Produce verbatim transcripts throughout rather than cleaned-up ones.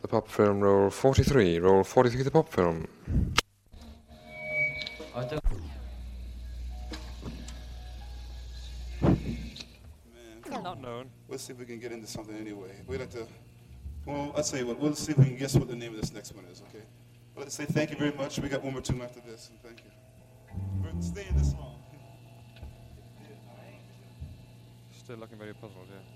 The pop film, roll forty-three. Roll forty-three, the pop film. I don't... Man, not known. We'll see if we can get into something anyway. We'd like to, well, I'll tell you what, we'll see if we can guess what the name of this next one is, okay? I'd like to say thank you very much. We got one more tune after this, and thank you. We're staying this long. Still looking very puzzled, yeah.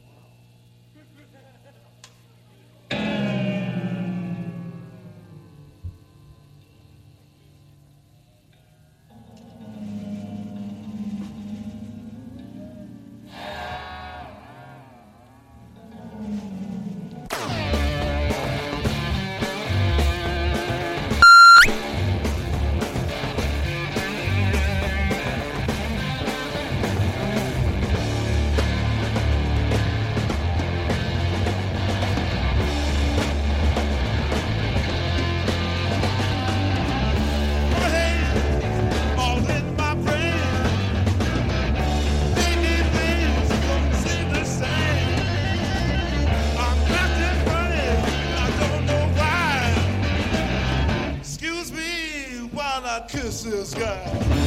Kiss this guy.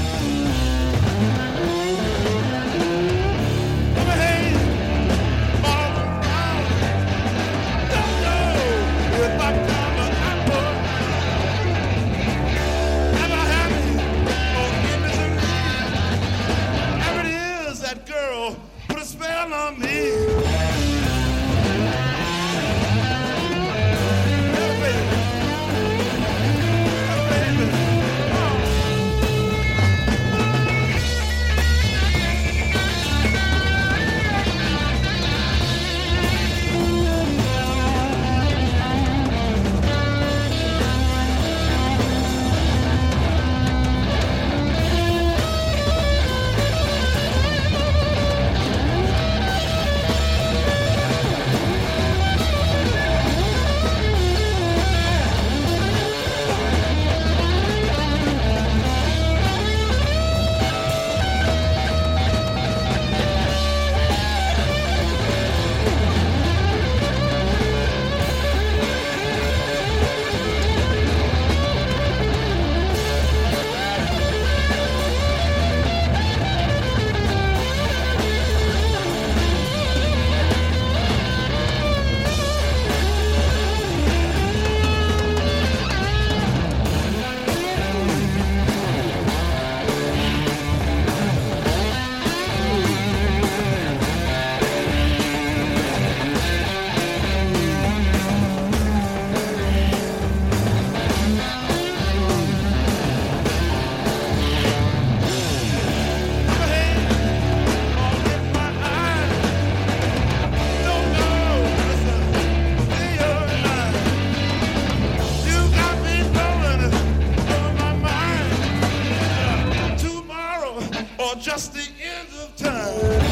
Just the end of time.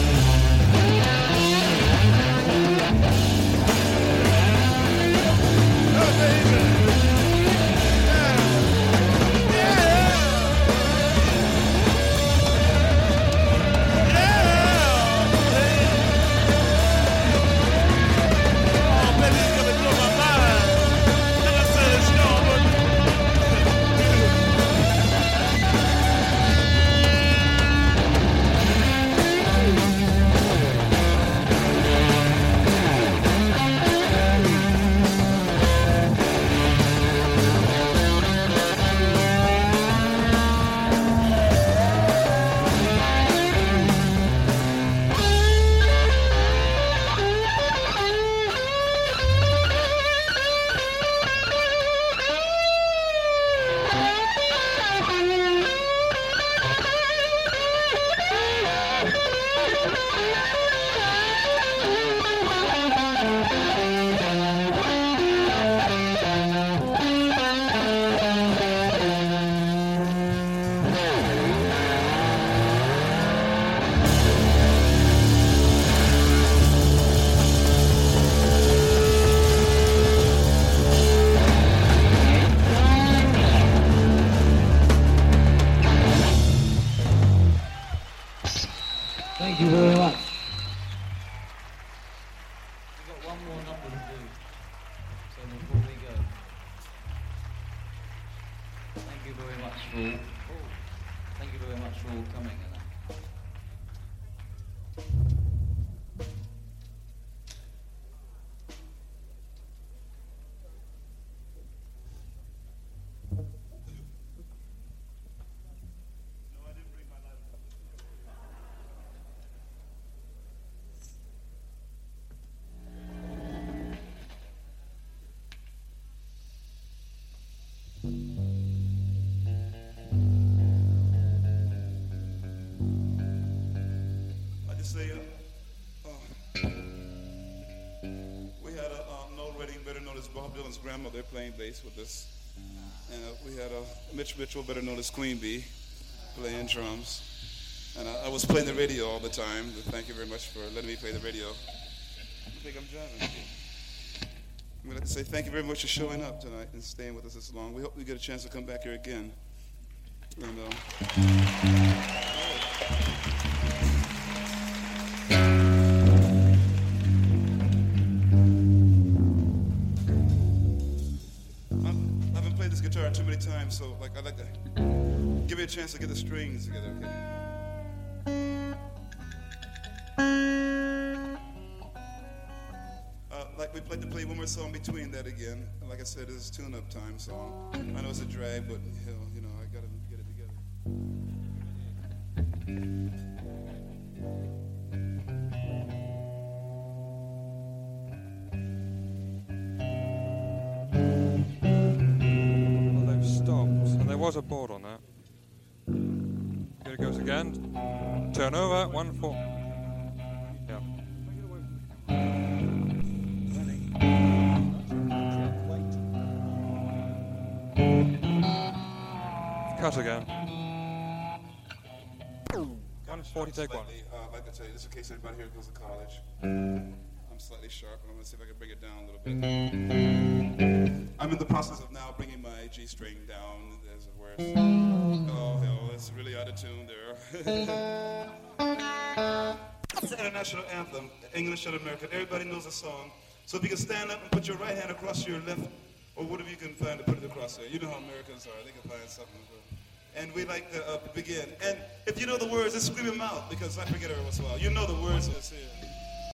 Oh, baby. for all. Thank you very much for all coming. Say, uh, uh, we had a uh, Noel Redding, better known as Bob Dylan's grandmother, playing bass with us. And uh, we had uh, Mitch Mitchell, better known as Queen Bee, playing drums. And uh, I was playing the radio all the time. Thank you very much for letting me play the radio. I think I'm jamming. We'd like to say thank you very much for showing up tonight and staying with us this long. We hope we get a chance to come back here again. And, uh, this guitar too many times, so like I'd like to give you a chance to get the strings together, okay? Uh, like we'd like to play one more song between that again. Like I said, it's a tune-up time song. I know it's a drag, but hell, you know, I gotta get it together. There was a board on that. Here it goes again. Turn over, one, four. Yeah. Cut again. one forty, take one. Uh, I'd like to tell you, this is in case anybody here goes to college. I'm slightly sharp, and I'm going to see if I can bring it down a little bit. I'm in the process of now bringing my G string down. There's a worse. Oh, hell, it's really out of tune there. It's the international anthem, English and American. Everybody knows the song. So if you can stand up and put your right hand across your left, or whatever you can find to put it across there. You know how Americans are. They can find something. And we like to uh, begin. And if you know the words, just scream them out, because I forget every once in a while. You know the words of this here.